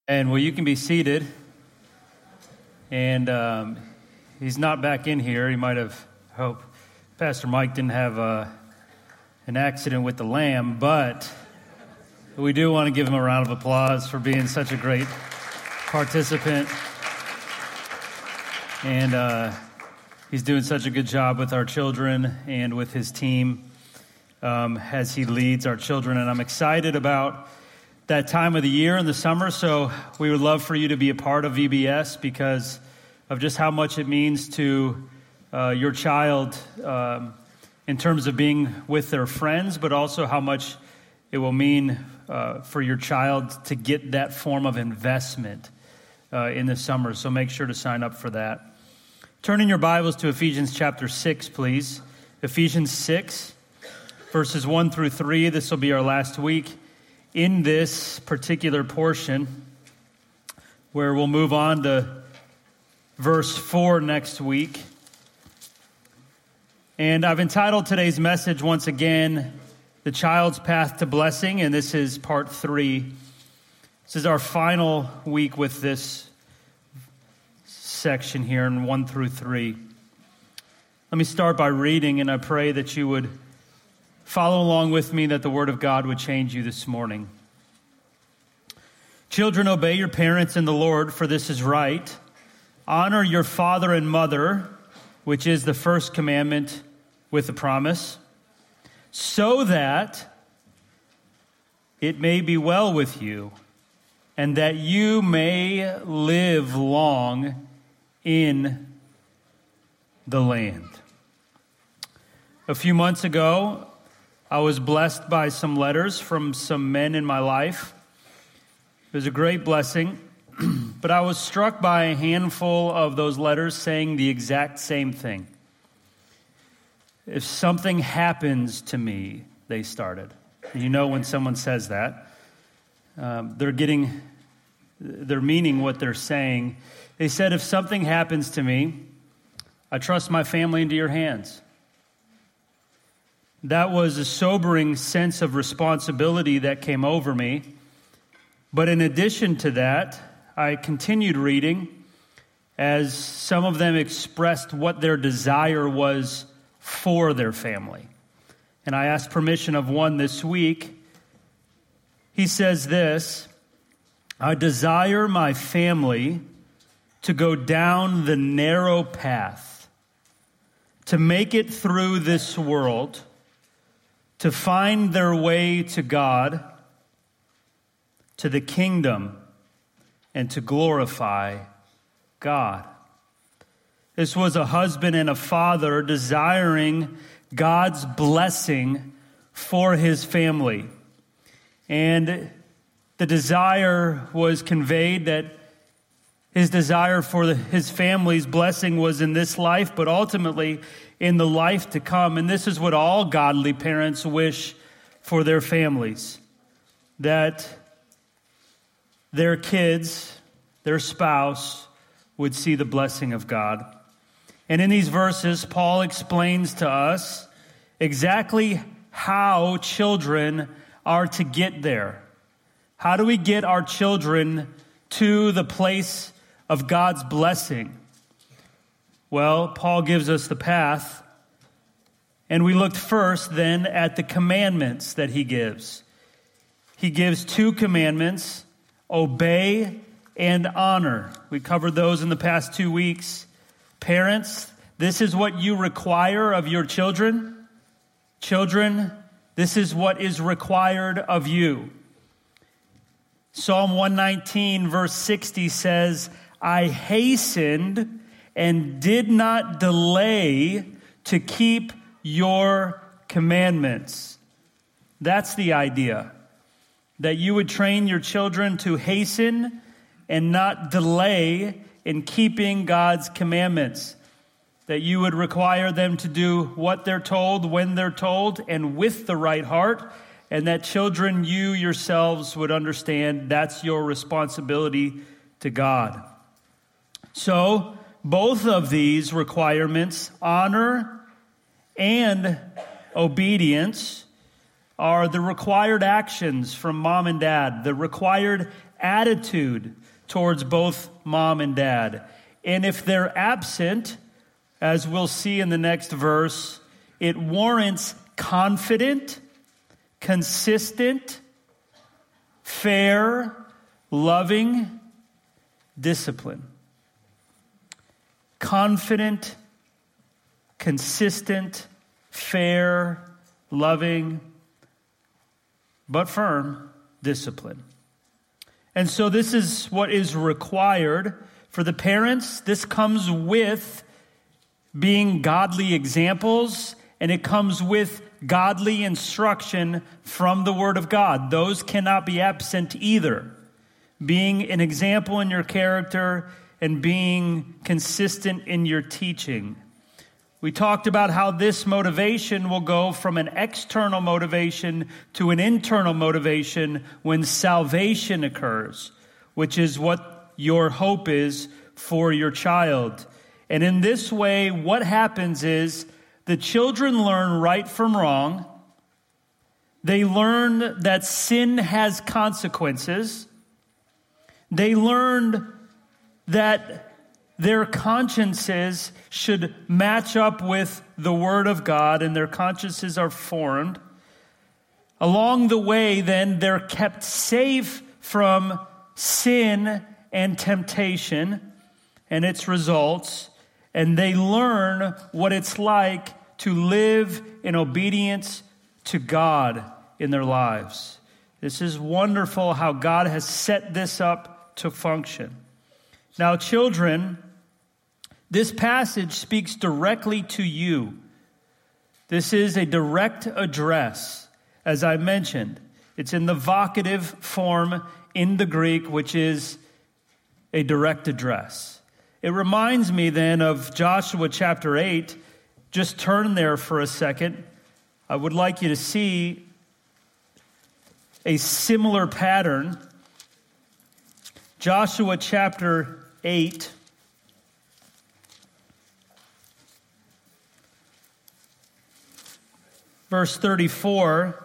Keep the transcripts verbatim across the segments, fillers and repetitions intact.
And well, you can be seated. And um, he's not back in here. He might have, I hope Pastor Mike didn't have uh, an accident with the lamb, but we do want to give him a round of applause for being such a great participant. And uh, he's doing such a good job with our children and with his team um, as he leads our children. And I'm excited about that time of the year in the summer, so we would love for you to be a part of V B S because of just how much it means to uh, your child um, in terms of being with their friends, but also how much it will mean uh, for your child to get that form of investment uh, in the summer. So make sure to sign up for that. Turn in your Bibles to Ephesians chapter six, please. Ephesians six, verses one through three. This will be our last week in this particular portion, where we'll move on to verse four next week. And I've entitled today's message once again, The Child's Path to Blessing, and this is part three. This is our final week with this section here in one through three. Let me start by reading, and I pray that you would follow along with me, that the Word of God would change you this morning. Children, obey your parents in the Lord, for this is right. Honor your father and mother, which is the first commandment with a promise, so that it may be well with you, and that you may live long in the land. A few months ago, I was blessed by some letters from some men in my life. It was a great blessing, but I was struck by a handful of those letters saying the exact same thing. If something happens to me, they started. And you know when someone says that, um, they're getting, they're meaning what they're saying. They said, if something happens to me, I trust my family into your hands. That was a sobering sense of responsibility that came over me. But in addition to that, I continued reading as some of them expressed what their desire was for their family. And I asked permission of one this week. He says this: I desire my family to go down the narrow path, to make it through this world, to find their way to God, to the kingdom, and to glorify God. This was a husband and a father desiring God's blessing for his family. And the desire was conveyed that his desire for the, his family's blessing was in this life, but ultimately in the life to come. And this is what all godly parents wish for their families, that their kids, their spouse, would see the blessing of God. And in these verses, Paul explains to us exactly how children are to get there. How do we get our children to the place of God's blessing? Well, Paul gives us the path, and we looked first then at the commandments that he gives. He gives two commandments: obey and honor. We covered those in the past two weeks. Parents, this is what you require of your children. Children, this is what is required of you. Psalm one nineteen, verse sixty says, I hastened and did not delay to keep your commandments. That's the idea, that you would train your children to hasten and not delay in keeping God's commandments, that you would require them to do what they're told, when they're told, and with the right heart, and that children, you yourselves would understand that's your responsibility to God. So, both of these requirements, honor and obedience, are the required actions from mom and dad, the required attitude towards both mom and dad. And if they're absent, as we'll see in the next verse, it warrants confident, consistent, fair, loving discipline. Confident, consistent, fair, loving, but firm discipline. And so this is what is required for the parents. This comes with being godly examples, and it comes with godly instruction from the Word of God. Those cannot be absent either. Being an example in your character and being consistent in your teaching. We talked about how this motivation will go from an external motivation to an internal motivation when salvation occurs, which is what your hope is for your child. And in this way, what happens is the children learn right from wrong. They learn that sin has consequences. They learn that their consciences should match up with the Word of God, and their consciences are formed. Along the way, then, they're kept safe from sin and temptation and its results, and they learn what it's like to live in obedience to God in their lives. This is wonderful how God has set this up to function. Now, children, this passage speaks directly to you. This is a direct address. As I mentioned, it's in the vocative form in the Greek, which is a direct address. It reminds me then of Joshua chapter eight. Just turn there for a second. I would like you to see a similar pattern. Joshua chapter eight. Verse thirty-four.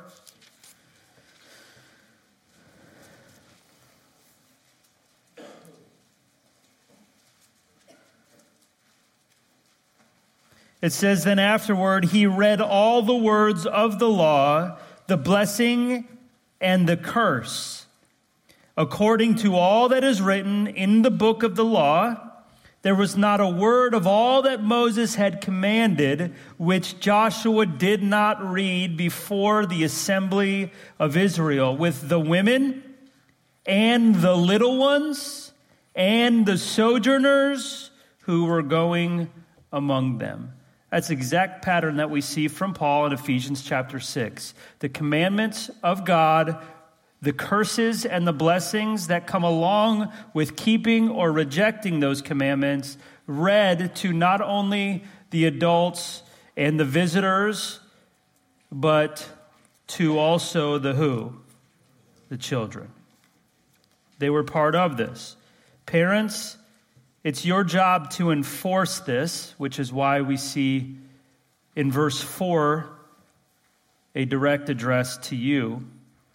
It says, then afterward he read all the words of the law, the blessing and the curse. According to all that is written in the book of the law, there was not a word of all that Moses had commanded which Joshua did not read before the assembly of Israel, with the women and the little ones and the sojourners who were going among them. That's the exact pattern that we see from Paul in Ephesians chapter six. The commandments of God, the curses and the blessings that come along with keeping or rejecting those commandments, read to not only the adults and the visitors, but to also the who? The children. They were part of this. Parents, it's your job to enforce this, which is why we see in verse four a direct address to you.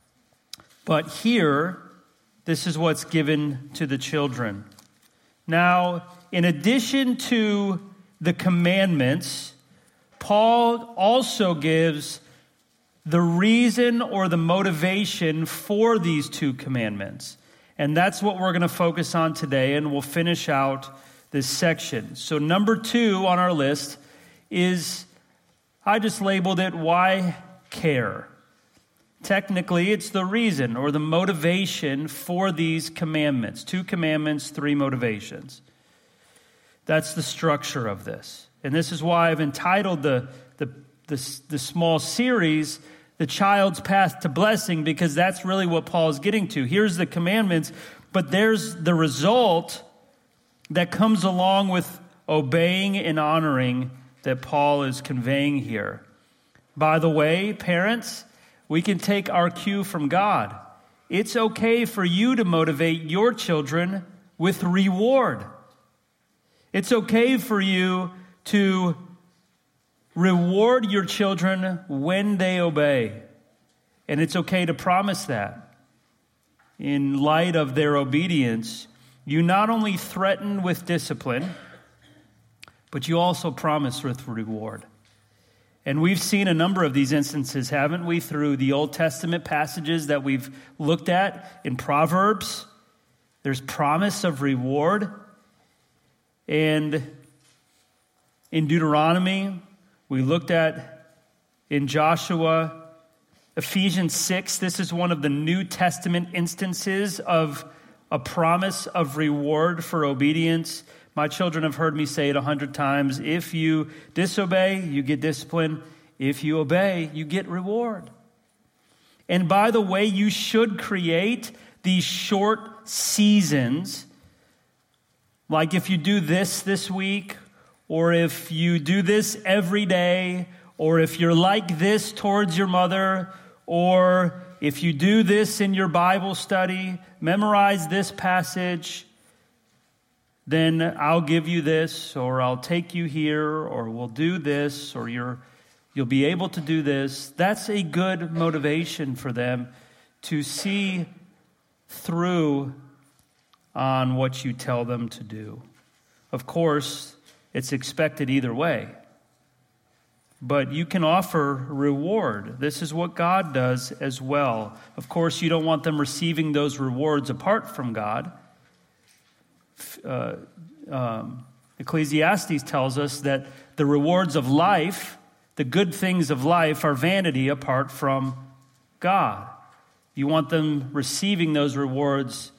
But here, this is what's given to the children. Now, in addition to the commandments, Paul also gives the reason or the motivation for these two commandments. And that's what we're going to focus on today, and we'll finish out this section. So number two on our list is, I just labeled it, why care? Technically, it's the reason or the motivation for these commandments. Two commandments, three motivations. That's the structure of this. And this is why I've entitled the, the, the, the small series, The Child's Path to Blessing, because that's really what Paul is getting to. Here's the commandments, but there's the result that comes along with obeying and honoring that Paul is conveying here. By the way, parents, we can take our cue from God. It's okay for you to motivate your children with reward. It's okay for you to reward your children when they obey. And it's okay to promise that. in light of their obedience, you not only threaten with discipline, but you also promise with reward. And we've seen a number of these instances, haven't we, through the Old Testament passages that we've looked at in Proverbs. There's promise of reward. And in Deuteronomy, we looked at in Joshua, Ephesians six, this is one of the New Testament instances of a promise of reward for obedience. My children have heard me say it a hundred times. If you disobey, you get discipline. If you obey, you get reward. And by the way, you should create these short seasons. Like if you do this this week, or if you do this every day, or if you're like this towards your mother, or if you do this in your Bible study, memorize this passage, then I'll give you this, or I'll take you here, or we'll do this, or you're, you'll be able to do this. That's a good motivation for them to see through on what you tell them to do. Of course, it's expected either way. But you can offer reward. This is what God does as well. Of course, you don't want them receiving those rewards apart from God. Uh, um, Ecclesiastes tells us that the rewards of life, the good things of life, are vanity apart from God. You want them receiving those rewards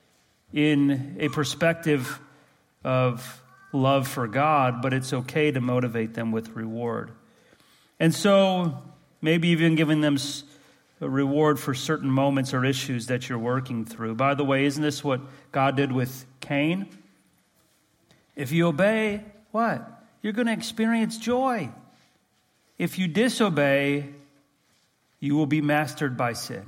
in a perspective of love for God, but it's okay to motivate them with reward. And so, maybe even giving them a reward for certain moments or issues that you're working through. By the way, isn't this what God did with Cain? If you obey, what? You're going to experience joy. If you disobey, you will be mastered by sin.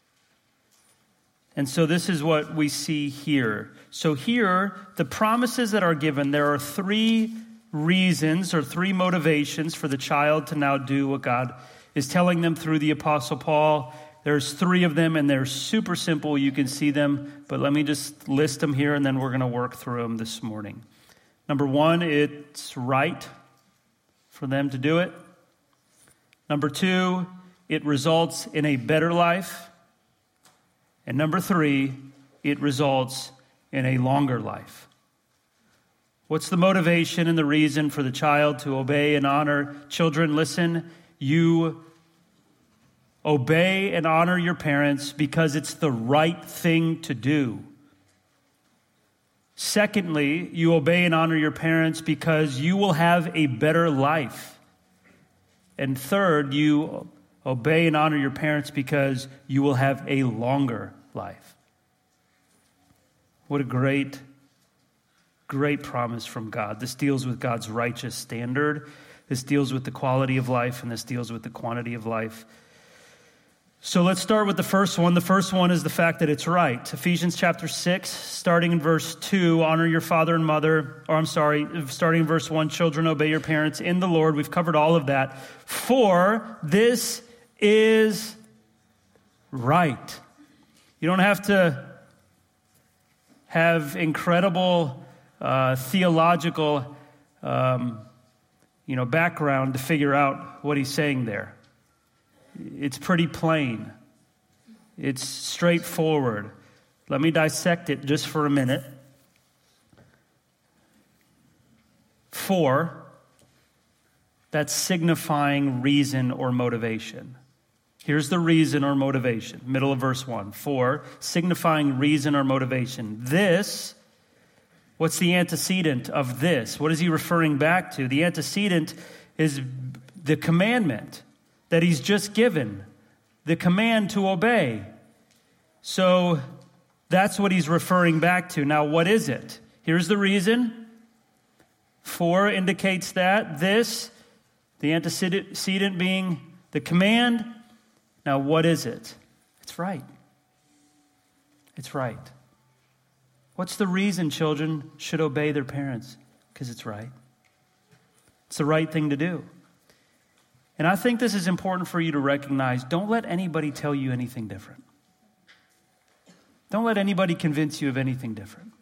And so this is what we see here. So here, the promises that are given, there are three reasons or three motivations for the child to now do what God is telling them through the Apostle Paul. There's three of them, and they're super simple. You can see them, but let me just list them here, and then we're going to work through them this morning. Number one, it's right for them to do it. Number two, it results in a better life. And number three, it results in a longer life. What's the motivation and the reason for the child to obey and honor? Children, listen, you obey and honor your parents because it's the right thing to do. Secondly, you obey and honor your parents because you will have a better life. And third, you obey and honor your parents because you will have a longer life. What a great, great promise from God. This deals with God's righteous standard. This deals with the quality of life, and this deals with the quantity of life. So let's start with the first one. The first one is the fact that it's right. Ephesians chapter six, starting in verse two, honor your father and mother. Or I'm sorry, starting in verse one, children, obey your parents in the Lord. We've covered all of that. For this is right. You don't have to have incredible uh, theological um, you know, background to figure out what he's saying there. It's pretty plain. It's straightforward. Let me dissect it just for a minute. For, that's signifying reason or motivation. Here's the reason or motivation, middle of verse one. For, signifying reason or motivation. This, what's the antecedent of this? What is he referring back to? The antecedent is the commandment that he's just given, the command to obey. So that's what he's referring back to. Now, what is it? Here's the reason. For indicates that. This, the antecedent being the command. Now, what is it? It's right. It's right. What's the reason children should obey their parents? Because it's right. It's the right thing to do. And I think this is important for you to recognize. Don't let anybody tell you anything different. Don't let anybody convince you of anything different.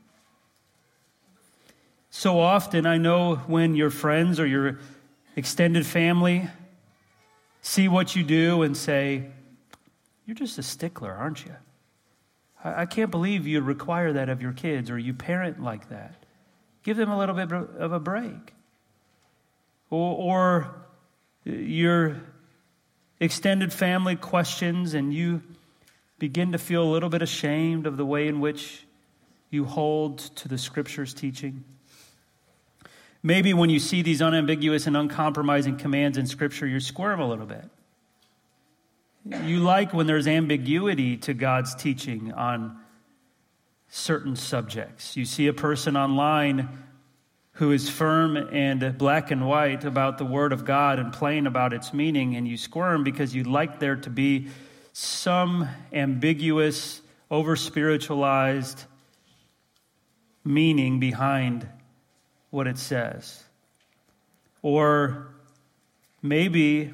So often, I know when your friends or your extended family see what you do and say, you're just a stickler, aren't you? I, I can't believe you require that of your kids or you parent like that. Give them a little bit of a break. Or, or your extended family questions and you begin to feel a little bit ashamed of the way in which you hold to the Scripture's teaching. Maybe when you see these unambiguous and uncompromising commands in Scripture, you squirm a little bit. You like when there's ambiguity to God's teaching on certain subjects. You see a person online who is firm and black and white about the Word of God and plain about its meaning, and you squirm because you'd like there to be some ambiguous, over-spiritualized meaning behind what it says. Or maybe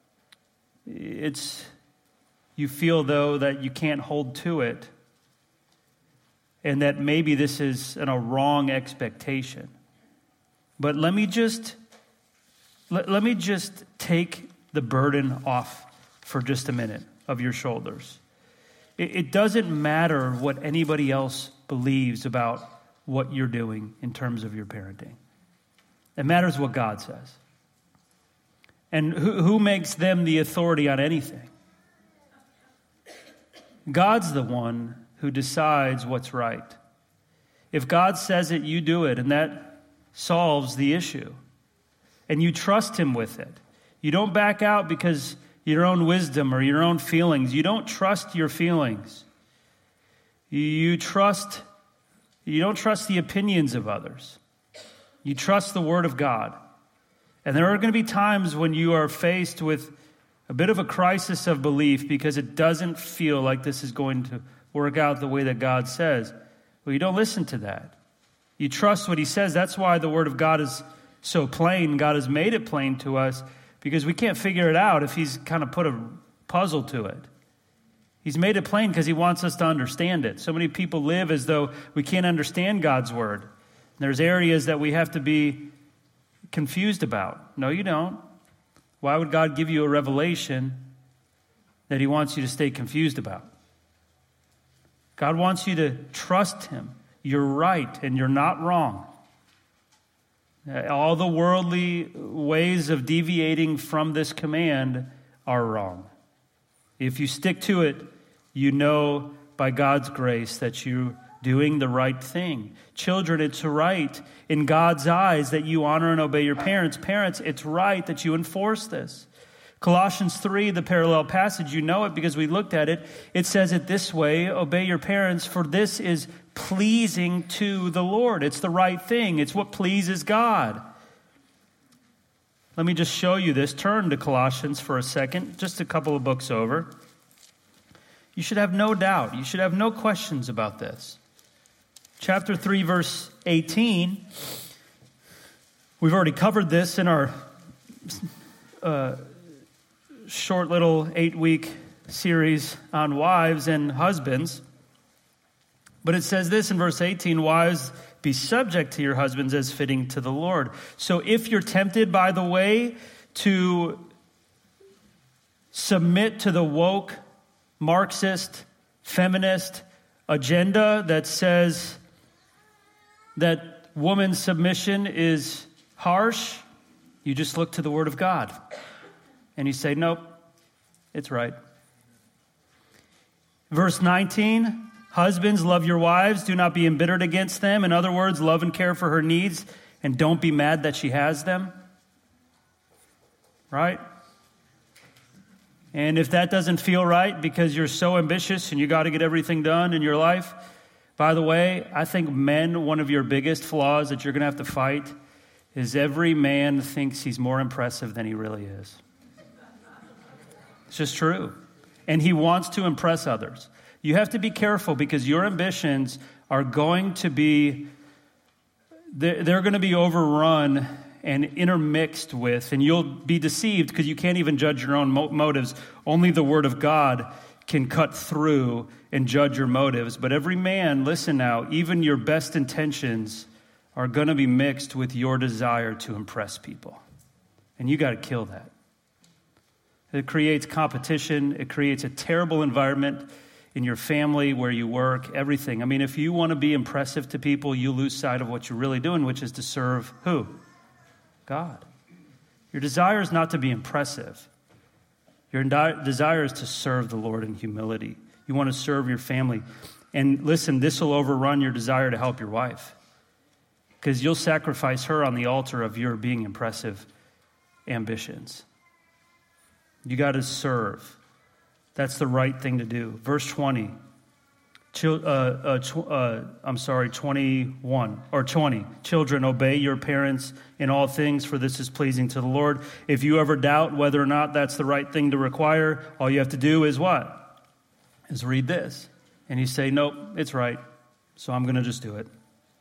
it's you feel, though, that you can't hold to it and that maybe this is an, a wrong expectation. But let me just let, let me just take the burden off for just a minute of your shoulders. It, it doesn't matter what anybody else believes about what you're doing in terms of your parenting. It matters what God says. And who, who makes them the authority on anything? God's the one who decides what's right. If God says it, you do it, and that solves the issue. And you trust him with it. You don't back out because your own wisdom or your own feelings. You don't trust your feelings. You trust, you don't trust the opinions of others. You trust the Word of God. And there are going to be times when you are faced with a bit of a crisis of belief because it doesn't feel like this is going to work out the way that God says. Well, you don't listen to that. You trust what he says. That's why the Word of God is so plain. God has made it plain to us because we can't figure it out if he's kind of put a puzzle to it. He's made it plain because he wants us to understand it. So many people live as though we can't understand God's Word. There's areas that we have to be confused about. No, you don't. Why would God give you a revelation that he wants you to stay confused about? God wants you to trust him. You're right and you're not wrong. All the worldly ways of deviating from this command are wrong. If you stick to it, you know by God's grace that you're doing the right thing. Children, it's right in God's eyes that you honor and obey your parents. Parents, it's right that you enforce this. Colossians three, the parallel passage, you know it because we looked at it. It says it this way, obey your parents, for this is pleasing to the Lord. It's the right thing. It's what pleases God. Let me just show you this. Turn to Colossians for a second, just a couple of books over. You should have no doubt. You should have no questions about this. Chapter three, verse eighteen. We've already covered this in our uh, short little eight-week series on wives and husbands. But it says this in verse eighteen, wives, be subject to your husbands as fitting to the Lord. So if you're tempted, by the way, to submit to the woke, Marxist, feminist agenda that says that woman's submission is harsh, you just look to the Word of God. And you say, nope, it's right. Verse nineteen, husbands, love your wives. Do not be embittered against them. In other words, love and care for her needs. And don't be mad that she has them. Right? And if that doesn't feel right because you're so ambitious and you got to get everything done in your life, by the way, I think men, one of your biggest flaws that you're going to have to fight is every man thinks he's more impressive than he really is. It's just true. And he wants to impress others. You have to be careful because your ambitions are going to be, they're, they're going to be overrun and intermixed with, and you'll be deceived because you can't even judge your own mo- motives. Only the Word of God can cut through and judge your motives. But every man, listen now, even your best intentions are going to be mixed with your desire to impress people. And you got to kill that. It creates competition. It creates a terrible environment in your family, where you work, everything. I mean, if you want to be impressive to people, you lose sight of what you're really doing, which is to serve who? God. Your desire is not to be impressive. Your desire is to serve the Lord in humility. You want to serve your family. And listen, this will overrun your desire to help your wife, because you'll sacrifice her on the altar of your being impressive ambitions. You got to serve. That's the right thing to do. Verse twenty. Chil- uh, uh, tw- uh, I'm sorry, twenty-one or twenty. Children, obey your parents in all things, for this is pleasing to the Lord. If you ever doubt whether or not that's the right thing to require, all you have to do is what? Is read this. And you say, nope, it's right, so I'm going to just do it.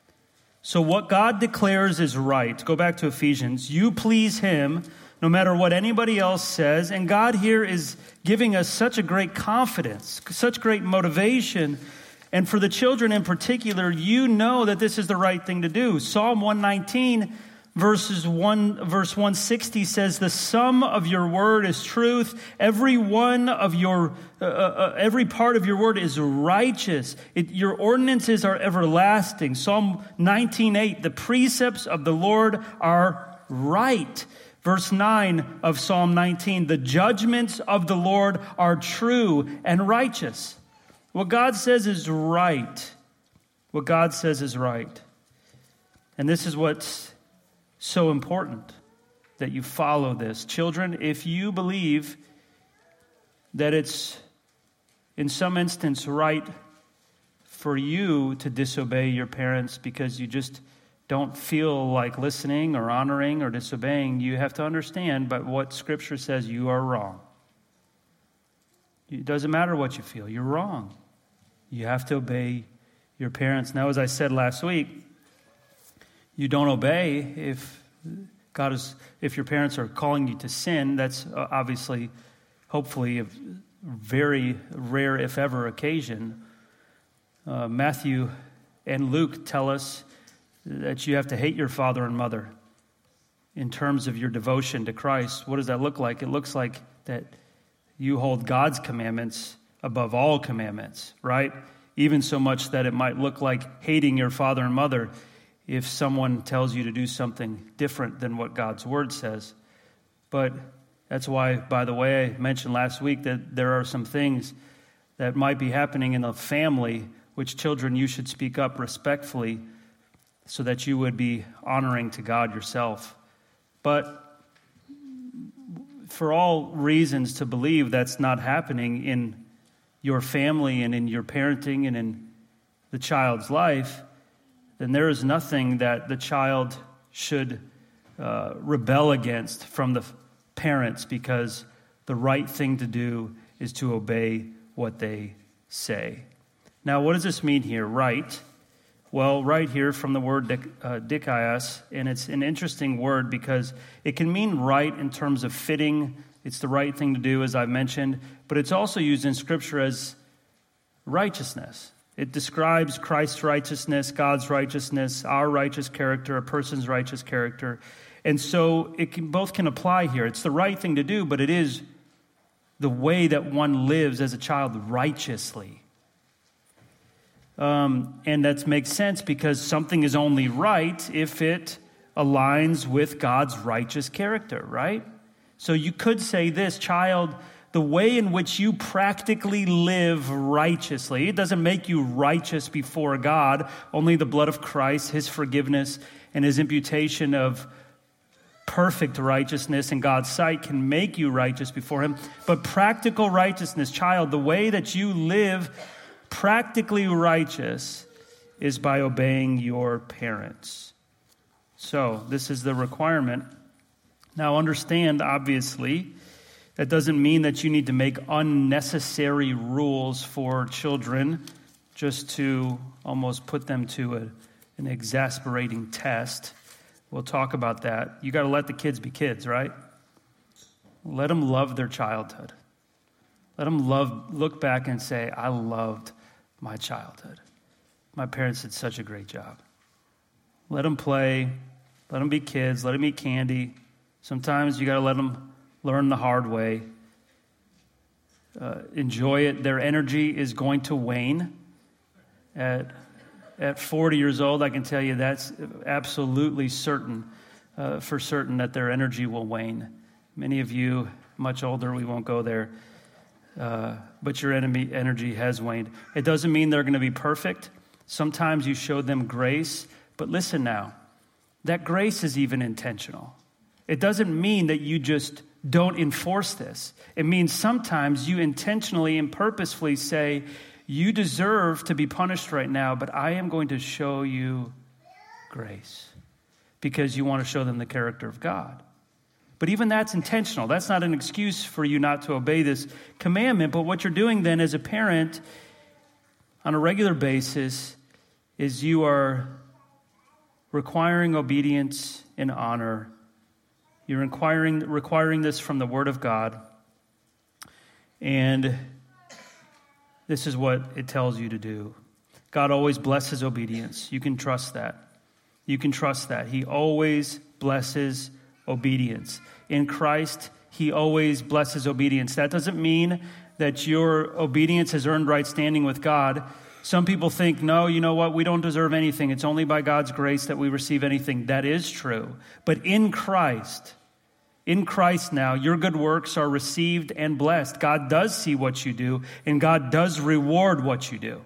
So what God declares is right. Go back to Ephesians. You please him no matter what anybody else says. And God here is giving us such a great confidence, such great motivation. And for the children in particular, you know that this is the right thing to do. Psalm one nineteen, verses one, verse one sixty says, the sum of your word is truth. Every one of your, uh, uh, every part of your word is righteous. It, your ordinances are everlasting. Psalm nineteen eight, the precepts of the Lord are right. Verse nine of Psalm nineteen, the judgments of the Lord are true and righteous. What God says is right. What God says is right. And this is what's so important, that you follow this. Children, if you believe that it's in some instance right for you to disobey your parents because you just don't feel like listening or honoring or disobeying, you have to understand, but what Scripture says, you are wrong. It doesn't matter what you feel. You're wrong. You have to obey your parents. Now, as I said last week, you don't obey if God is, if your parents are calling you to sin. That's obviously, hopefully, a very rare, if ever, occasion. Uh, Matthew and Luke tell us that you have to hate your father and mother in terms of your devotion to Christ. What does that look like? It looks like that you hold God's commandments above all commandments, right? Even so much that it might look like hating your father and mother if someone tells you to do something different than what God's word says. But that's why, by the way, I mentioned last week that there are some things that might be happening in the family, which children you should speak up respectfully, so that you would be honoring to God yourself. But for all reasons to believe that's not happening in your family and in your parenting and in the child's life, then there is nothing that the child should uh, rebel against from the parents, because the right thing to do is to obey what they say. Now, what does this mean here? Right. Well, right here from the word dik, uh, dikaios, and it's an interesting word because it can mean right in terms of fitting. It's the right thing to do, as I've mentioned, but it's also used in Scripture as righteousness. It describes Christ's righteousness, God's righteousness, our righteous character, a person's righteous character. And so it can, both can apply here. It's the right thing to do, but it is the way that one lives as a child righteously. Um, and that makes sense because something is only right if it aligns with God's righteous character, right? So you could say this, child, the way in which you practically live righteously, it doesn't make you righteous before God. Only the blood of Christ, his forgiveness, and his imputation of perfect righteousness in God's sight can make you righteous before him. But practical righteousness, child, the way that you live practically righteous is by obeying your parents. So this is the requirement. Now understand, obviously, that doesn't mean that you need to make unnecessary rules for children just to almost put them to a, an exasperating test. We'll talk about that. You got to let the kids be kids, right? Let them love their childhood. Let them love, look back and say, I loved my childhood. My parents did such a great job. Let them play. Let them be kids. Let them eat candy. Sometimes you got to let them learn the hard way. Uh, enjoy it. Their energy is going to wane. At, at forty years old, I can tell you that's absolutely certain, uh, for certain that their energy will wane. Many of you, much older, we won't go there. Uh, but your enemy, energy has waned. It doesn't mean they're going to be perfect. Sometimes you show them grace. But listen now, that grace is even intentional. It doesn't mean that you just don't enforce this. It means sometimes you intentionally and purposefully say, you deserve to be punished right now, but I am going to show you grace because you want to show them the character of God. But even that's intentional. That's not an excuse for you not to obey this commandment. But what you're doing then as a parent on a regular basis is you are requiring obedience and honor. You're requiring, requiring this from the Word of God. And this is what it tells you to do. God always blesses obedience. You can trust that. You can trust that. He always blesses obedience. In Christ, He always blesses obedience. That doesn't mean that your obedience has earned right standing with God. Some people think, no, you know what? We don't deserve anything. It's only by God's grace that we receive anything. That is true. But in Christ, in Christ now, your good works are received and blessed. God does see what you do, and God does reward what you do.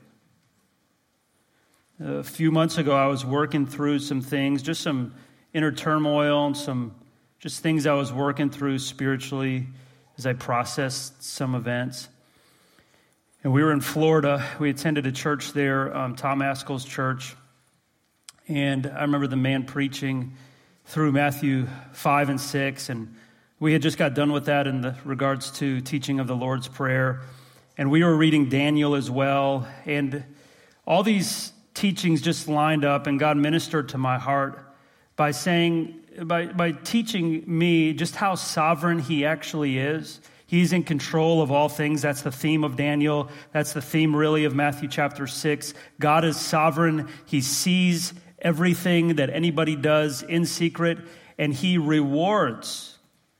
A few months ago, I was working through some things, just some inner turmoil and some just things I was working through spiritually as I processed some events. And we were in Florida. We attended a church there, um, Tom Askell's church. And I remember the man preaching through Matthew five and six. And we had just got done with that in the regards to teaching of the Lord's Prayer. And we were reading Daniel as well. And all these teachings just lined up, and God ministered to my heart by saying, by, by teaching me just how sovereign He actually is. He's in control of all things. That's the theme of Daniel. That's the theme, really, of Matthew chapter six. God is sovereign. He sees everything that anybody does in secret, and He rewards.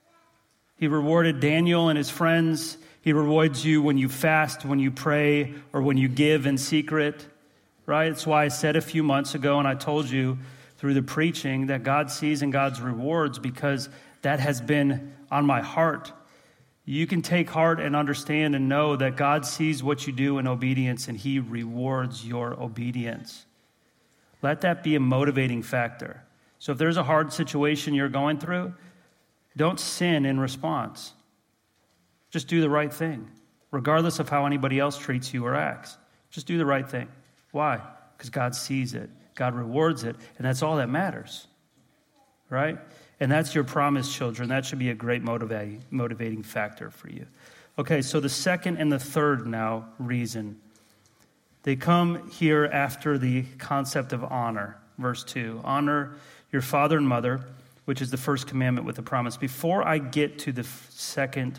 He rewarded Daniel and his friends. He rewards you when you fast, when you pray, or when you give in secret, right? That's why I said a few months ago, and I told you through the preaching, that God sees and God's rewards, because that has been on my heart. You can take heart and understand and know that God sees what you do in obedience, and He rewards your obedience. Let that be a motivating factor. So if there's a hard situation you're going through, don't sin in response. Just do the right thing, regardless of how anybody else treats you or acts. Just do the right thing. Why? Because God sees it. God rewards it, and that's all that matters, right? And that's your promise, children. That should be a great motivating, motivating factor for you. Okay, so the second and the third now reason. They come here after the concept of honor. Verse two, honor your father and mother, which is the first commandment with the promise. Before I get to the second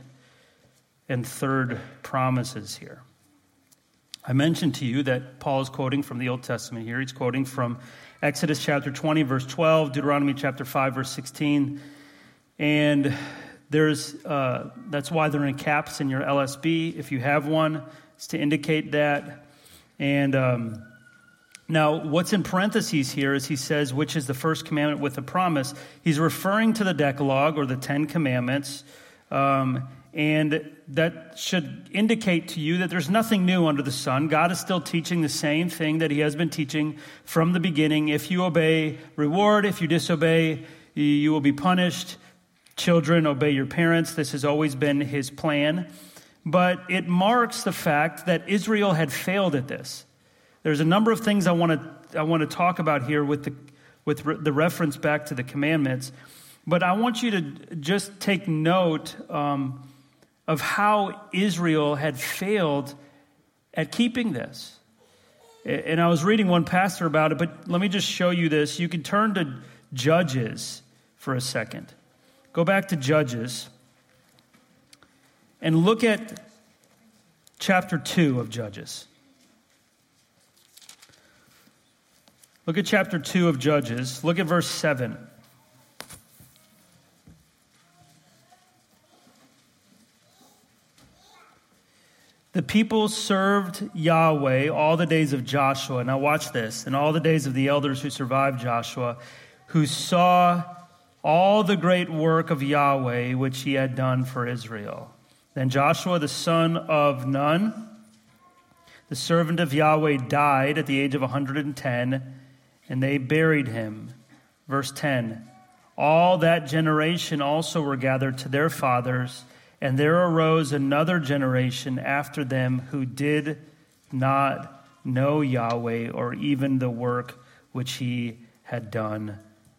and third promises here, I mentioned to you that Paul is quoting from the Old Testament here. He's quoting from Exodus chapter twenty, verse twelve, Deuteronomy chapter five, verse sixteen. And there's uh, that's why they're in caps in your L S B. If you have one, it's to indicate that. And um, now what's in parentheses here is he says, which is the first commandment with a promise. He's referring to the Decalogue, or the Ten Commandments. Um And that should indicate to you that there's nothing new under the sun. God is still teaching the same thing that He has been teaching from the beginning. If you obey, reward. If you disobey, you will be punished. Children, obey your parents. This has always been His plan. But it marks the fact that Israel had failed at this. There's a number of things I want to I want to talk about here with the with re- the reference back to the commandments. But I want you to just take note um, of how Israel had failed at keeping this. And I was reading one pastor about it, but let me just show you this. You can turn to Judges for a second. Go back to Judges and look at chapter two of Judges. Look at chapter two of Judges. Look at verse seven. The people served Yahweh all the days of Joshua. Now watch this. And all the days of the elders who survived Joshua, who saw all the great work of Yahweh, which he had done for Israel. Then Joshua, the son of Nun, the servant of Yahweh, died at the age of one hundred ten, and they buried him. Verse ten. All that generation also were gathered to their fathers, and there arose another generation after them who did not know Yahweh or even the work which he had done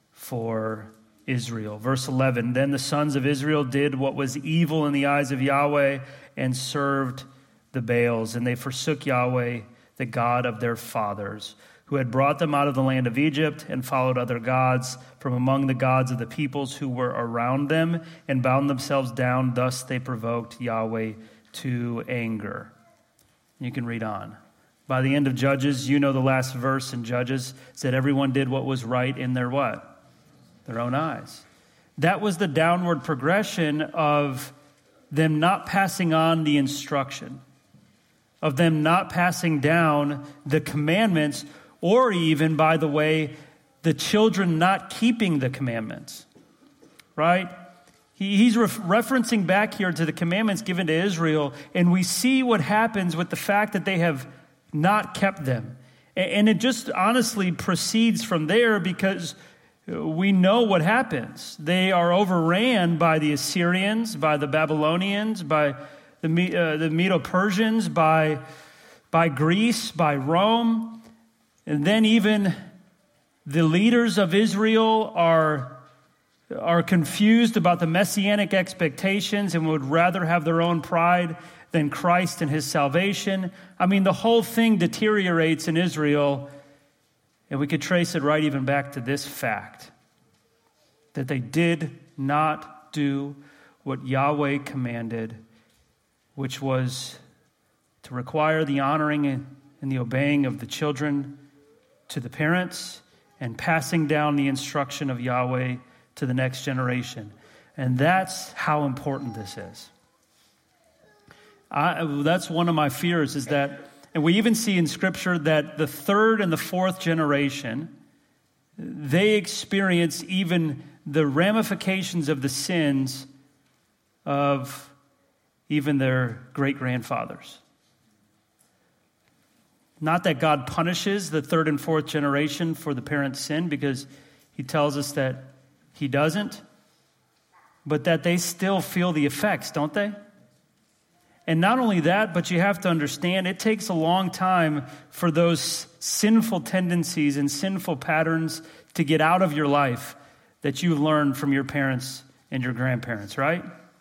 for Israel. Verse eleven, then the sons of Israel did what was evil in the eyes of Yahweh and served the Baals, and they forsook Yahweh, the God of their fathers, who had brought them out of the land of Egypt, and followed other gods from among the gods of the peoples who were around them, and bound themselves down. Thus they provoked Yahweh to anger. You can read on. By the end of Judges, you know the last verse in Judges said everyone did what was right in their what? Their own eyes. That was the downward progression of them not passing on the instruction, of them not passing down the commandments, or even, by the way, the children not keeping the commandments, right? He, he's re- referencing back here to the commandments given to Israel, and we see what happens with the fact that they have not kept them. And, and it just honestly proceeds from there, because we know what happens. They are overran by the Assyrians, by the Babylonians, by the, uh, the Medo-Persians, by, by Greece, by Rome. And then even the leaders of Israel are, are confused about the messianic expectations and would rather have their own pride than Christ and his salvation. I mean, the whole thing deteriorates in Israel, and we could trace it right even back to this fact, that they did not do what Yahweh commanded, which was to require the honoring and the obeying of the children to the parents, and passing down the instruction of Yahweh to the next generation. And that's how important this is. I, that's one of my fears, is that, and we even see in Scripture that the third and the fourth generation, they experience even the ramifications of the sins of even their great-grandfathers. Not that God punishes the third and fourth generation for the parent's sin, because he tells us that he doesn't, but that they still feel the effects, don't they? And not only that, but you have to understand it takes a long time for those sinful tendencies and sinful patterns to get out of your life that you learned from your parents and your grandparents, right?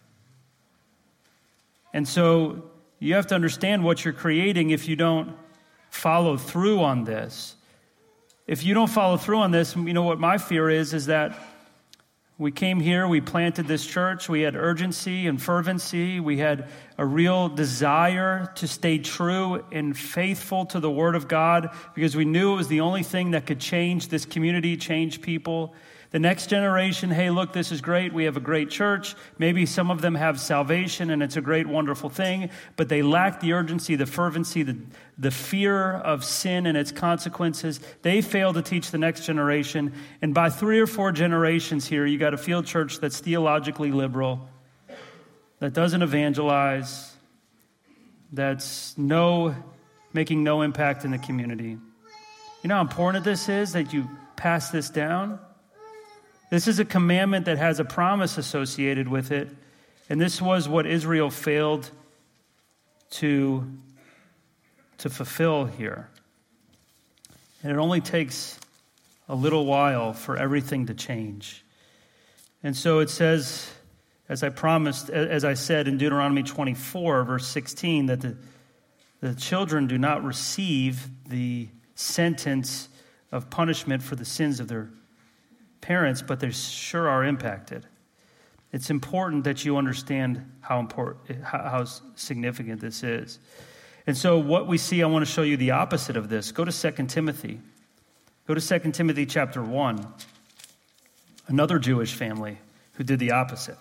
And so you have to understand what you're creating if you don't follow through on this. If you don't follow through on this, you know what my fear is, is that we came here, we planted this church, we had urgency and fervency, we had a real desire to stay true and faithful to the Word of God, because we knew it was the only thing that could change this community, change people. The next generation, hey, look, this is great. We have a great church. Maybe some of them have salvation, and it's a great, wonderful thing, but they lack the urgency, the fervency, the, the fear of sin and its consequences. They fail to teach the next generation. And by three or four generations here, you got a field church that's theologically liberal, that doesn't evangelize, that's no making no impact in the community. You know how important this is, that you pass this down? This is a commandment that has a promise associated with it, and this was what Israel failed to, to fulfill here. And it only takes a little while for everything to change. And so it says, as I promised, as I said in Deuteronomy twenty-four, verse sixteen, that the, the children do not receive the sentence of punishment for the sins of their parents, but they sure are impacted. It's important that you understand how important, how, how significant this is. And so what we see, I want to show you the opposite of this. Go to Second Timothy. Go to Second Timothy chapter one. Another Jewish family who did the opposite.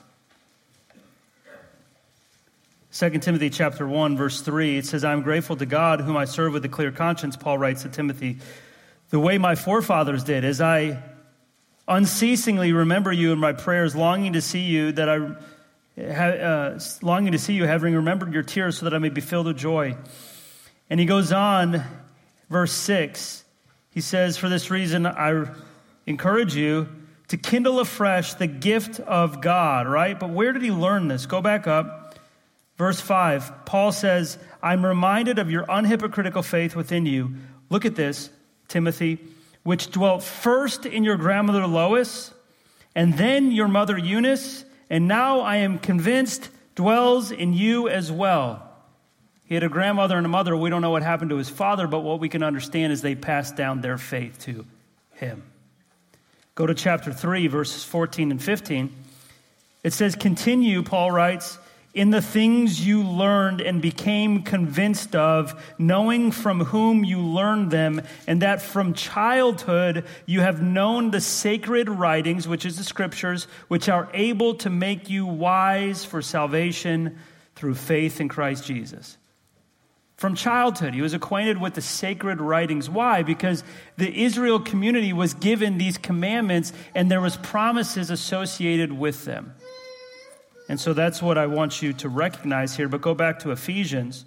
Second Timothy chapter one, verse three, it says, I am grateful to God, whom I serve with a clear conscience, Paul writes to Timothy, the way my forefathers did, as I unceasingly remember you in my prayers, longing to see you, that I uh, longing to see you, having remembered your tears, so that I may be filled with joy. And he goes on, verse six, he says, for this reason I encourage you to kindle afresh the gift of God, right? But where did he learn this? Go back up. Verse five, Paul says, I'm reminded of your unhypocritical faith within you. Look at this, Timothy, which dwelt first in your grandmother Lois, and then your mother Eunice, and now I am convinced dwells in you as well. He had a grandmother and a mother. We don't know what happened to his father, but what we can understand is they passed down their faith to him. Go to chapter three, verses fourteen and fifteen. It says, continue, Paul writes, in the things you learned and became convinced of, knowing from whom you learned them, and that from childhood you have known the sacred writings, which is the scriptures, which are able to make you wise for salvation through faith in Christ Jesus. From childhood, he was acquainted with the sacred writings. Why? Because the Israel community was given these commandments, and there was promises associated with them. And so that's what I want you to recognize here. But go back to Ephesians.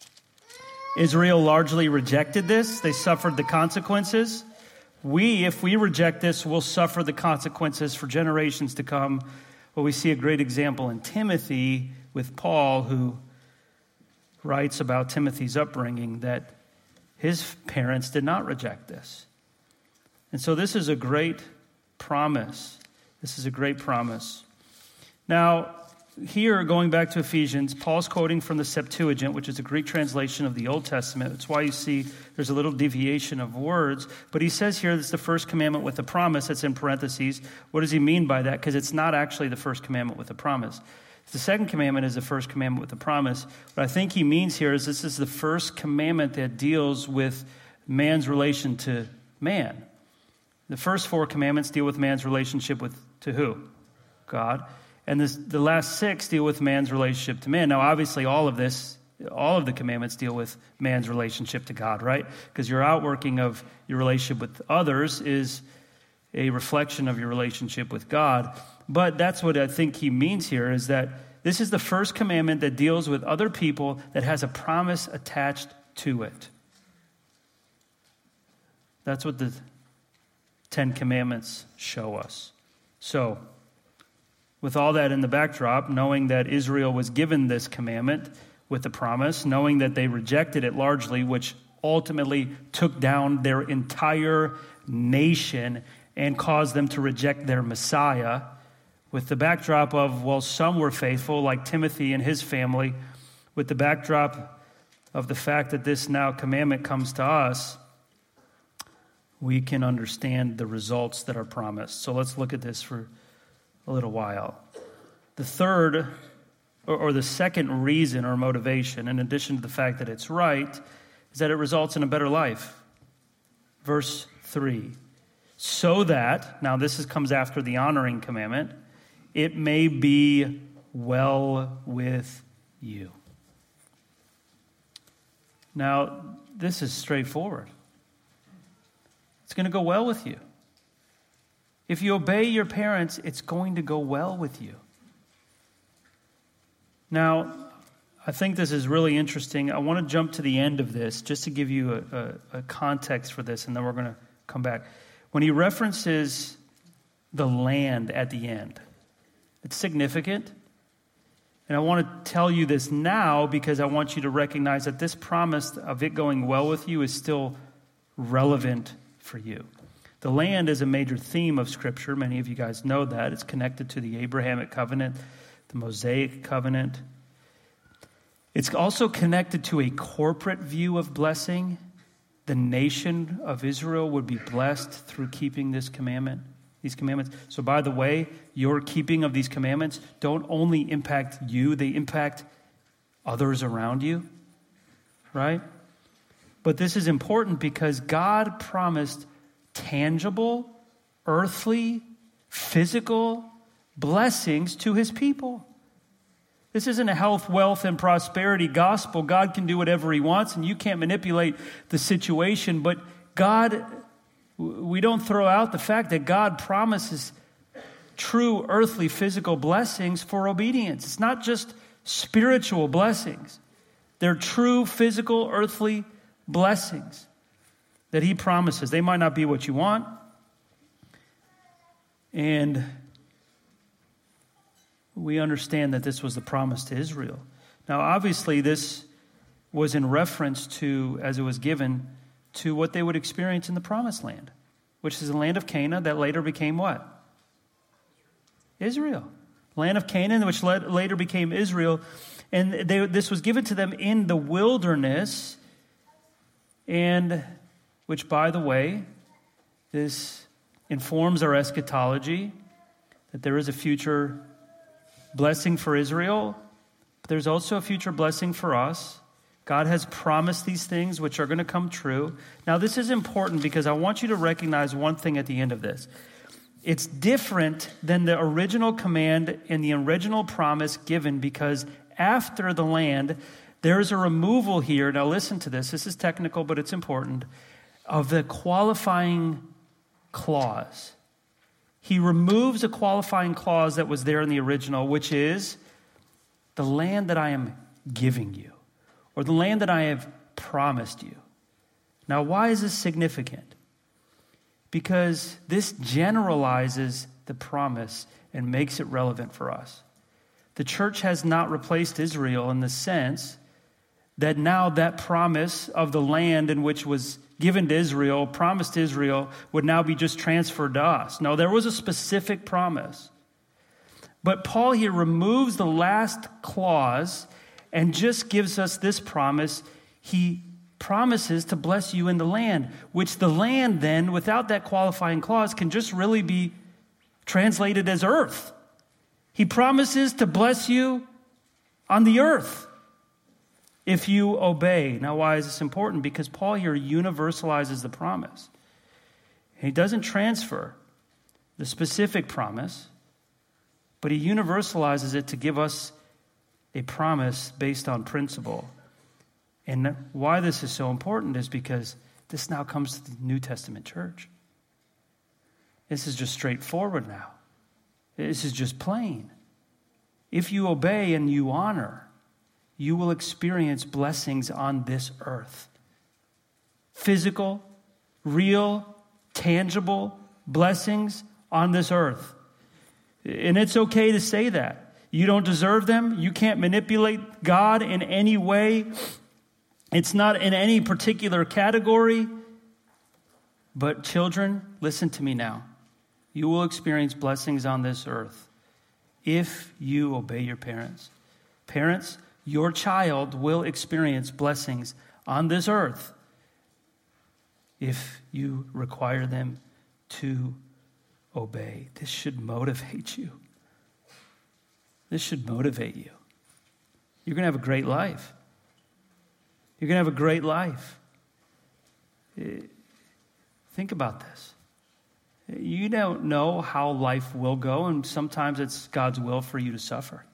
Israel largely rejected this. They suffered the consequences. We, if we reject this, will suffer the consequences for generations to come. Well, we see a great example in Timothy with Paul, who writes about Timothy's upbringing that his parents did not reject this. And so this is a great promise. This is a great promise. Now, here, going back to Ephesians, Paul's quoting from the Septuagint, which is a Greek translation of the Old Testament. That's why you see there's a little deviation of words. But he says here it's the first commandment with a promise. That's in parentheses. What does he mean by that? Because it's not actually the first commandment with a promise. The second commandment is the first commandment with a promise. What I think he means here is this is the first commandment that deals with man's relation to man. The first four commandments deal with man's relationship with to who? God. And this, the last six deal with man's relationship to man. Now, obviously, all of this, all of the commandments deal with man's relationship to God, right? Because your outworking of your relationship with others is a reflection of your relationship with God. But that's what I think he means here, is that this is the first commandment that deals with other people that has a promise attached to it. That's what the Ten Commandments show us. So, with all that in the backdrop, knowing that Israel was given this commandment with the promise, knowing that they rejected it largely, which ultimately took down their entire nation and caused them to reject their Messiah, with the backdrop of, well, some were faithful, like Timothy and his family, with the backdrop of the fact that this now commandment comes to us, we can understand the results that are promised. So let's look at this for a little while. The third, or, or the second reason or motivation, in addition to the fact that it's right, is that it results in a better life. Verse three. So that, now this is, comes after the honoring commandment, it may be well with you. Now, this is straightforward. It's going to go well with you. If you obey your parents, it's going to go well with you. Now, I think this is really interesting. I want to jump to the end of this just to give you a, a, a context for this, and then we're going to come back. When he references the land at the end, it's significant. And I want to tell you this now because I want you to recognize that this promise of it going well with you is still relevant for you. The land is a major theme of Scripture. Many of you guys know that. It's connected to the Abrahamic covenant, the Mosaic covenant. It's also connected to a corporate view of blessing. The nation of Israel would be blessed through keeping this commandment. these commandments. So by the way, your keeping of these commandments don't only impact you, they impact others around you, right? But this is important because God promised tangible, earthly, physical blessings to his people. This isn't a health, wealth, and prosperity gospel. God can do whatever he wants, and you can't manipulate the situation. But God, we don't throw out the fact that God promises true earthly, physical blessings for obedience. It's not just spiritual blessings. They're true physical, earthly blessings that he promises. They might not be what you want. And we understand that this was the promise to Israel. Now, obviously, this was in reference to, as it was given, to what they would experience in the promised land, which is the land of Canaan that later became what? Israel. Land of Canaan, which later became Israel. And they, this was given to them in the wilderness, and which, by the way, this informs our eschatology, that there is a future blessing for Israel, but there's also a future blessing for us. God has promised these things which are going to come true. Now, this is important because I want you to recognize one thing at the end of this. It's different than the original command and the original promise given because after the land, there is a removal here. Now, listen to this. This is technical, but it's important. Of the qualifying clause. He removes a qualifying clause that was there in the original, which is the land that I am giving you, or the land that I have promised you. Now, why is this significant? Because this generalizes the promise and makes it relevant for us. The church has not replaced Israel in the sense that now that promise of the land in which was given to Israel, promised to Israel, would now be just transferred to us. No, there was a specific promise. But Paul here removes the last clause and just gives us this promise. He promises to bless you in the land, which the land then, without that qualifying clause, can just really be translated as earth. He promises to bless you on the earth if you obey. Now, why is this important? Because Paul here universalizes the promise. He doesn't transfer the specific promise, but he universalizes it to give us a promise based on principle. And why this is so important is because this now comes to the New Testament church. This is just straightforward now. This is just plain. If you obey and you honor, you will experience blessings on this earth. Physical, real, tangible blessings on this earth. And it's okay to say that. You don't deserve them. You can't manipulate God in any way. It's not in any particular category. But children, listen to me now. You will experience blessings on this earth if you obey your parents. Parents, your child will experience blessings on this earth if you require them to obey. This should motivate you. This should motivate you. You're going to have a great life. You're going to have a great life. Think about this. You don't know how life will go, and sometimes it's God's will for you to suffer.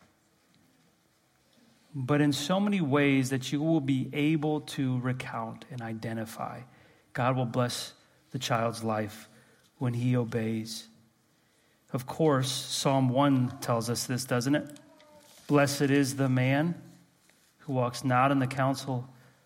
But in so many ways that you will be able to recount and identify, God will bless the child's life when he obeys. Of course, Psalm one tells us this, doesn't it? Blessed is the man who walks not in the counsel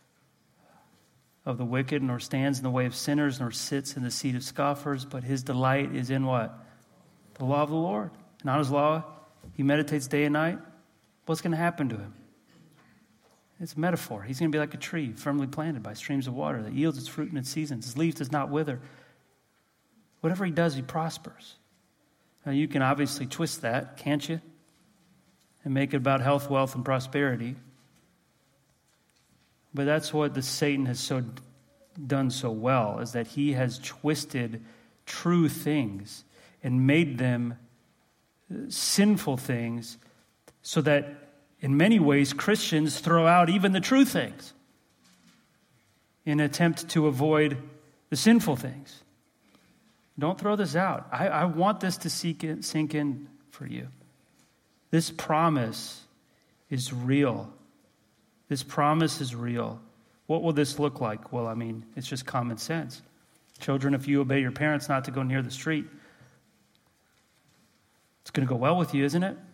of the wicked, nor stands in the way of sinners, nor sits in the seat of scoffers, but his delight is in what? The law of the Lord. And on his law, he meditates day and night. What's going to happen to him? It's a metaphor. He's going to be like a tree firmly planted by streams of water that yields its fruit in its seasons. His leaf does not wither. Whatever he does, he prospers. Now, you can obviously twist that, can't you? And make it about health, wealth, and prosperity. But that's what the Satan has so done so well, is that he has twisted true things. and made them sinful things so that in many ways Christians throw out even the true things in an attempt to avoid the sinful things. Don't throw this out. I, I want this to sink in, sink in for you. This promise is real. This promise is real. What will this look like? Well, I mean, it's just common sense. Children, if you obey your parents not to go near the street, it's going to go well with you, isn't it?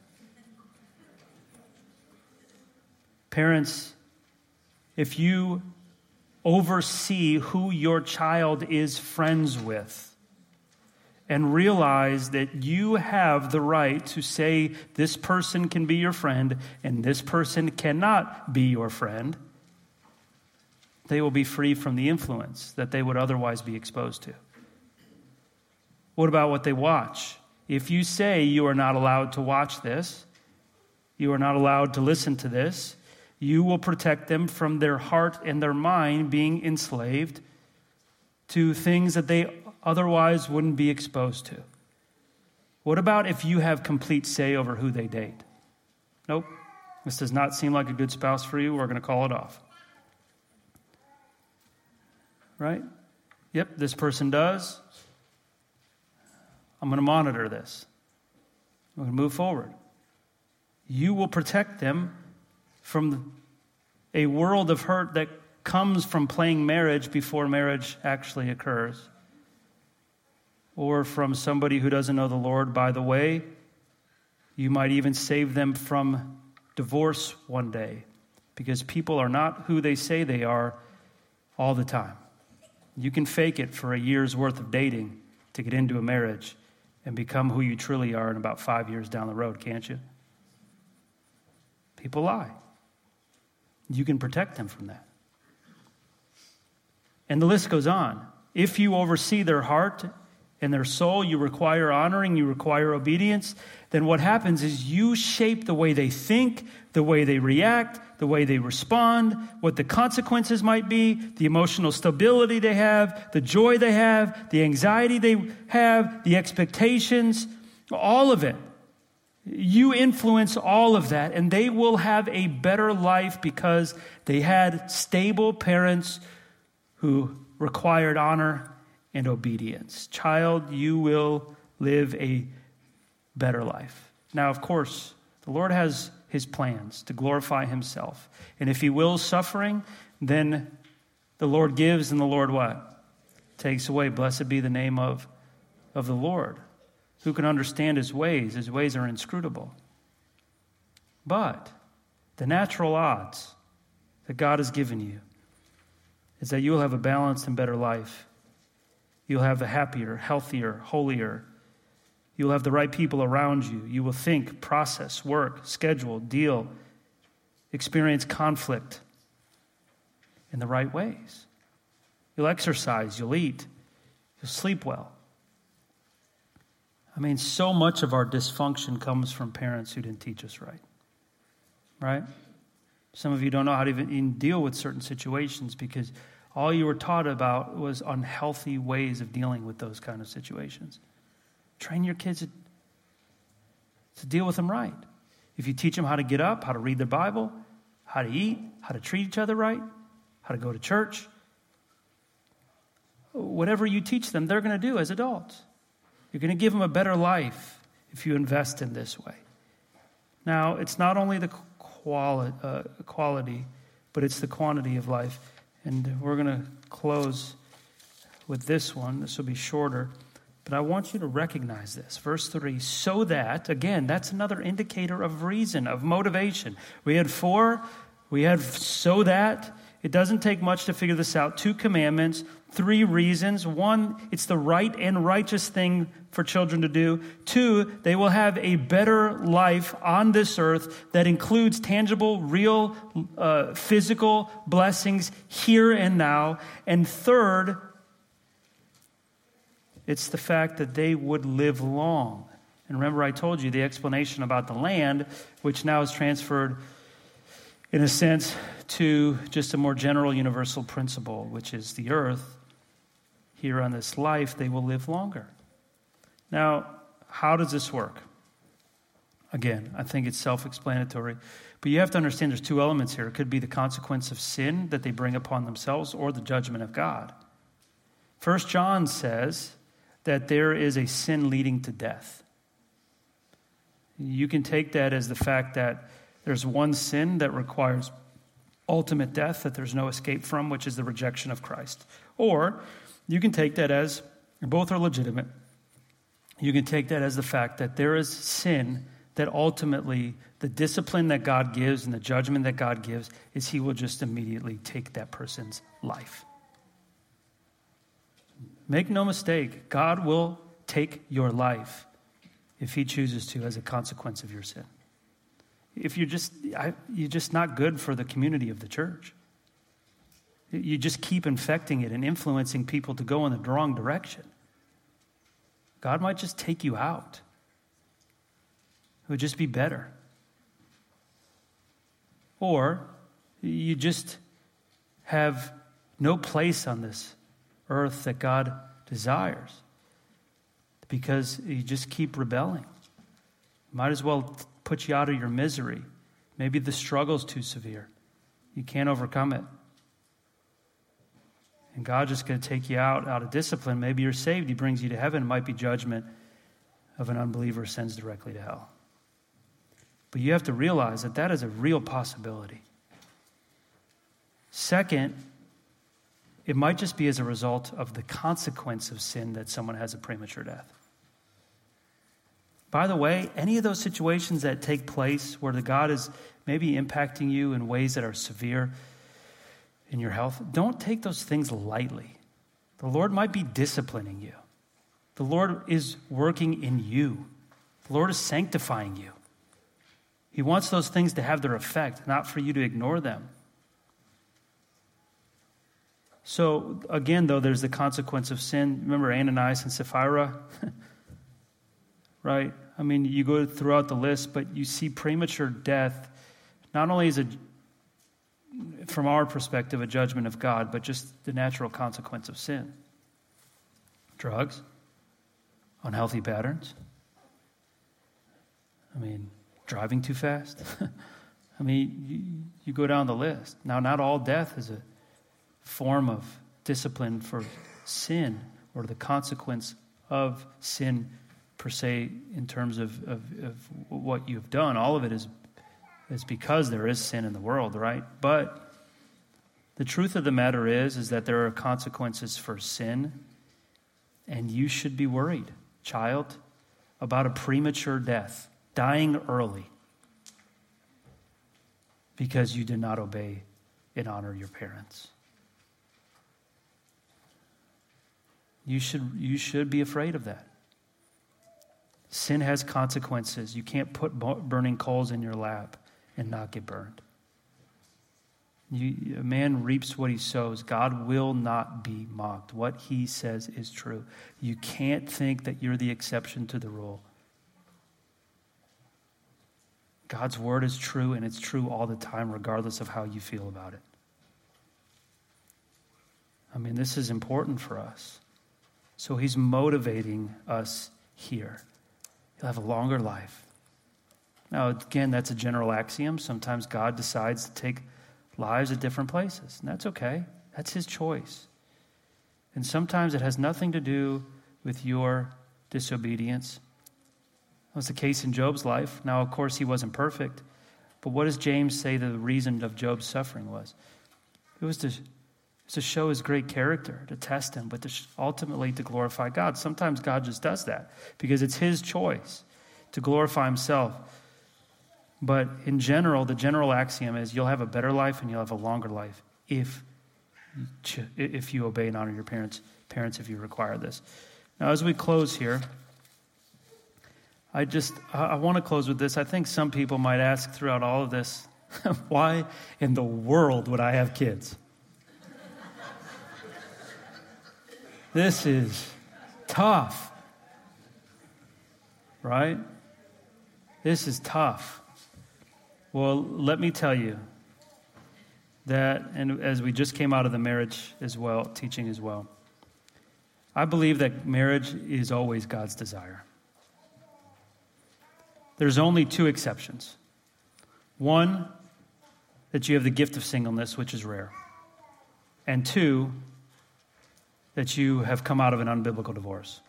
Parents, if you oversee who your child is friends with and realize that you have the right to say this person can be your friend and this person cannot be your friend, they will be free from the influence that they would otherwise be exposed to. What about what they watch? If you say you are not allowed to watch this, you are not allowed to listen to this, you will protect them from their heart and their mind being enslaved to things that they otherwise wouldn't be exposed to. What about if you have complete say over who they date? Nope. This does not seem like a good spouse for you. We're going to call it off. Right? Yep, this person does. I'm going to monitor this. We're going to move forward. You will protect them from a world of hurt that comes from playing marriage before marriage actually occurs. Or from somebody who doesn't know the Lord. By the way, you might even save them from divorce one day, because people are not who they say they are all the time. You can fake it for a year's worth of dating to get into a marriage and become who you truly are in about five years down the road, can't you? People lie. You can protect them from that. And the list goes on. If you oversee their heart and their soul, you require honoring, you require obedience, then what happens is you shape the way they think, the way they react, the way they respond, what the consequences might be, the emotional stability they have, the joy they have, the anxiety they have, the expectations, all of it. You influence all of that, and they will have a better life because they had stable parents who required honor and obedience. Child, you will live a better life. Now, of course, the Lord has his plans to glorify himself. And if he wills suffering, then the Lord gives and the Lord what? Takes away. Blessed be the name of, of the Lord. Who can understand his ways? His ways are inscrutable. But the natural odds that God has given you is that you'll have a balanced and better life. You'll have a happier, healthier, holier. You'll have the right people around you. You will think, process, work, schedule, deal, experience conflict in the right ways. You'll exercise, you'll eat, you'll sleep well. I mean, so much of our dysfunction comes from parents who didn't teach us right. Right? Some of you don't know how to even deal with certain situations because all you were taught about was unhealthy ways of dealing with those kind of situations. Train your kids to, to deal with them right. If you teach them how to get up, how to read the Bible, how to eat, how to treat each other right, how to go to church, whatever you teach them, they're going to do as adults. You're going to give them a better life if you invest in this way. Now, it's not only the quali- uh, quality, but it's the quantity of life. And we're going to close with this one. This will be shorter. But I want you to recognize this. Verse three, so that, again, that's another indicator of reason, of motivation. We had four. We had so that. It doesn't take much to figure this out. Two commandments, three reasons. One, it's the right and righteous thing for children to do. Two, they will have a better life on this earth that includes tangible, real, uh, physical blessings here and now. And third, it's the fact that they would live long. And remember, I told you the explanation about the land, which now is transferred in a sense to just a more general universal principle, which is the earth. Here on this life, they will live longer. Now, how does this work? Again, I think it's self-explanatory. But you have to understand there's two elements here. It could be the consequence of sin that they bring upon themselves or the judgment of God. First John says that there is a sin leading to death. You can take that as the fact that there's one sin that requires ultimate death that there's no escape from, which is the rejection of Christ. Or you can take that as, both are legitimate, you can take that as the fact that there is sin that ultimately the discipline that God gives and the judgment that God gives is he will just immediately take that person's life. Make no mistake, God will take your life if he chooses to as a consequence of your sin. If you're just, I, you're just not good for the community of the church. You just keep infecting it and influencing people to go in the wrong direction. God might just take you out. It would just be better. Or you just have no place on this earth that God desires because you just keep rebelling. Might as well put you out of your misery. Maybe the struggle's too severe. You can't overcome it. And God's just going to take you out, out of discipline. Maybe you're saved. He brings you to heaven. It might be judgment of an unbeliever sends directly to hell. But you have to realize that that is a real possibility. Second, it might just be as a result of the consequence of sin that someone has a premature death. By the way, any of those situations that take place where the God is maybe impacting you in ways that are severe in your health, don't take those things lightly. The Lord might be disciplining you. The Lord is working in you. The Lord is sanctifying you. He wants those things to have their effect, not for you to ignore them. So, again, though, there's the consequence of sin. Remember Ananias and Sapphira? Right? I mean, you go throughout the list, but you see premature death not only is it, from our perspective, a judgment of God, but just the natural consequence of sin. Drugs, unhealthy patterns. I mean, driving too fast. I mean, you, you go down the list. Now, not all death is a form of discipline for sin or the consequence of sin per se in terms of, of, of what you've done. All of it is, is because there is sin in the world, right? But the truth of the matter is, is that there are consequences for sin, and you should be worried, child, about a premature death, dying early because you did not obey and honor your parents. You should, you should be afraid of that. Sin has consequences. You can't put burning coals in your lap and not get burned. You, a man reaps what he sows. God will not be mocked. What he says is true. You can't think that you're the exception to the rule. God's word is true, and it's true all the time, regardless of how you feel about it. I mean, this is important for us. So he's motivating us here. You'll have a longer life. Now, again, that's a general axiom. Sometimes God decides to take lives at different places, and that's okay. That's his choice. And sometimes it has nothing to do with your disobedience. That was the case in Job's life. Now, of course, he wasn't perfect, but what does James say the reason of Job's suffering was? It was to, it was to show his great character, to test him, but to ultimately to glorify God. Sometimes God just does that because it's his choice to glorify himself. But in general, the general axiom is you'll have a better life and you'll have a longer life if if you obey and honor your parents, parents if you require this. Now, as we close here, I just, I want to close with this. I think some people might ask throughout all of this, why in the world would I have kids? This is tough, right? This is tough. Well, let me tell you that, and as we just came out of the marriage as well, teaching as well, I believe that marriage is always God's desire. there's only two exceptions. One, that you have the gift of singleness, which is rare. And two, that you have come out of an unbiblical divorce.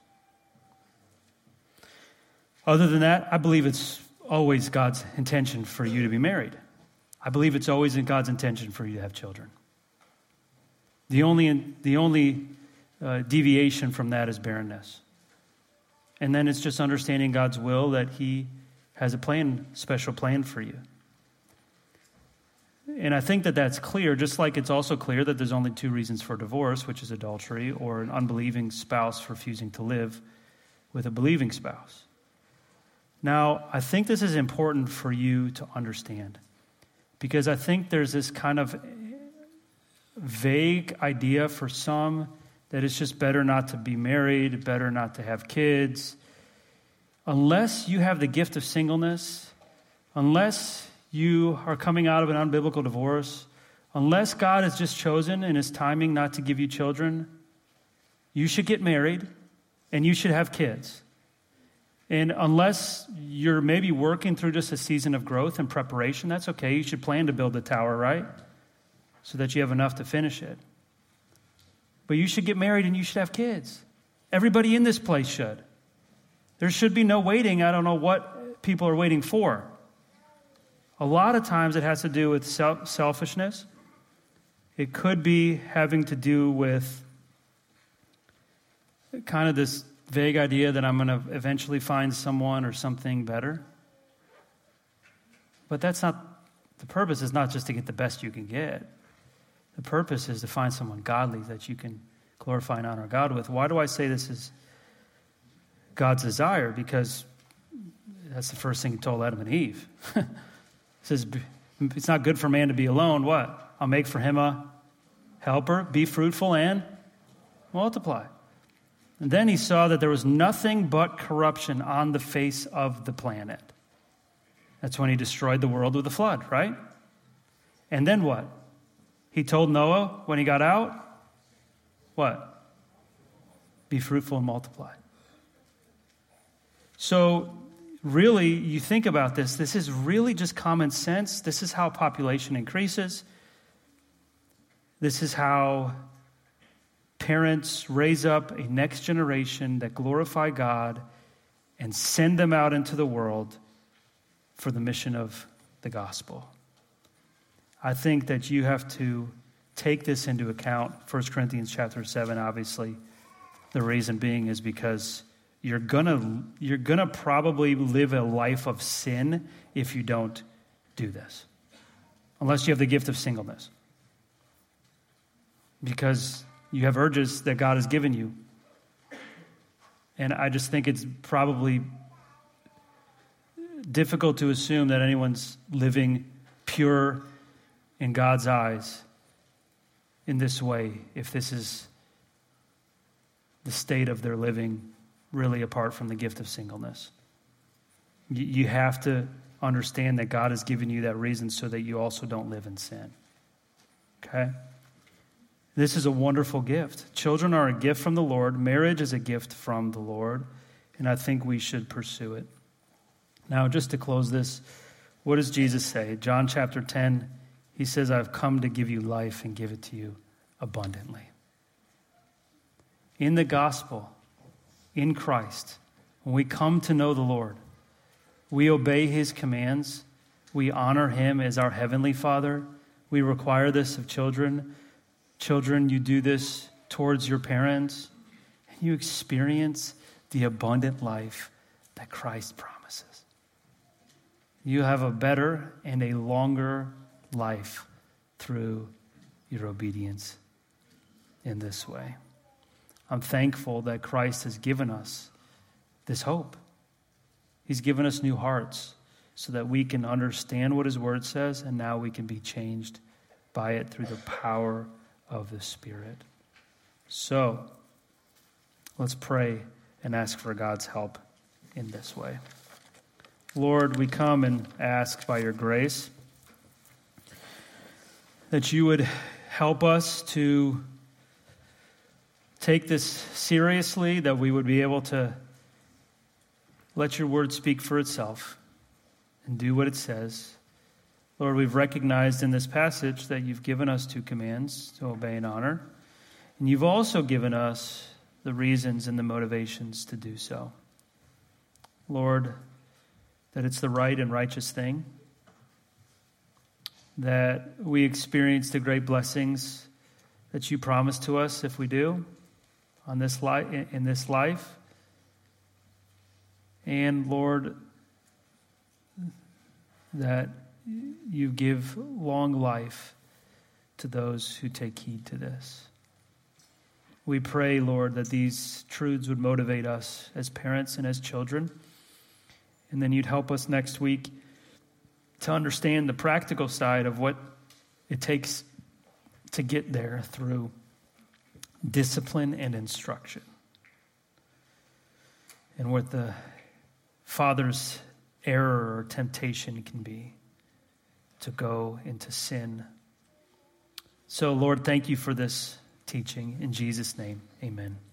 Other than that, I believe it's always God's intention for you to be married. I believe it's always in God's intention for you to have children. The only, the only uh, deviation from that is barrenness. And then it's just understanding God's will, that he has a plan, special plan for you. And I think that that's clear, just like it's also clear that there's only two reasons for divorce, which is adultery or an unbelieving spouse refusing to live with a believing spouse. Now, I think this is important for you to understand, because I think there's this kind of vague idea for some that it's just better not to be married, better not to have kids. Unless you have the gift of singleness, unless you are coming out of an unbiblical divorce, unless God has just chosen in his timing not to give you children, you should get married and you should have kids. And unless you're maybe working through just a season of growth and preparation, that's okay. You should plan to build the tower, right? So that you have enough to finish it. But you should get married and you should have kids. Everybody in this place should. There should be no waiting. I don't know what people are waiting for. A lot of times it has to do with self- selfishness. It could be having to do with kind of this vague idea that I'm going to eventually find someone or something better. But that's not, the purpose is not just to get the best you can get. The purpose is to find someone godly that you can glorify and honor God with. Why do I say this is God's desire? Because that's the first thing he told Adam and Eve. He says, it's not good for man to be alone. What? I'll make for him a helper. Be fruitful and multiply. And then he saw that there was nothing but corruption on the face of the planet. That's when he destroyed the world with the flood, right? And then what? He told Noah when he got out, what? Be fruitful and multiply. So really, you think about this, this is really just common sense. This is how population increases. This is how parents raise up a next generation that glorify God and send them out into the world for the mission of the gospel. I think that you have to take this into account. First Corinthians chapter seven, obviously, the reason being is because you're gonna you're gonna probably live a life of sin if you don't do this, unless you have the gift of singleness, because you have urges that God has given you. And I just think it's probably difficult to assume that anyone's living pure in God's eyes in this way if this is the state of their living, really apart from the gift of singleness. You have to understand that God has given you that reason so that you also don't live in sin. Okay? This is a wonderful gift. Children are a gift from the Lord. Marriage is a gift from the Lord. And I think we should pursue it. Now, just to close this, what does Jesus say? John chapter ten, he says, I've come to give you life and give it to you abundantly. In the gospel, in Christ, when we come to know the Lord, we obey his commands. We honor him as our heavenly Father. We require this of children. Children, you do this towards your parents, and you experience the abundant life that Christ promises. You have a better and a longer life through your obedience in this way. I'm thankful that Christ has given us this hope. He's given us new hearts so that we can understand what his word says, and now we can be changed by it through the power of the Spirit. So, let's pray and ask for God's help in this way. Lord, we come and ask by your grace that you would help us to take this seriously, that we would be able to let your word speak for itself, and do what it says. Lord, we've recognized in this passage that you've given us two commands to obey and honor, and you've also given us the reasons and the motivations to do so. Lord, that it's the right and righteous thing, that we experience the great blessings that you promise to us if we do on this li- in this life. And Lord, that you give long life to those who take heed to this. We pray, Lord, that these truths would motivate us as parents and as children. And then you'd help us next week to understand the practical side of what it takes to get there through discipline and instruction. And what the father's error or temptation can be to go into sin. So, Lord, thank you for this teaching. In Jesus' name, amen.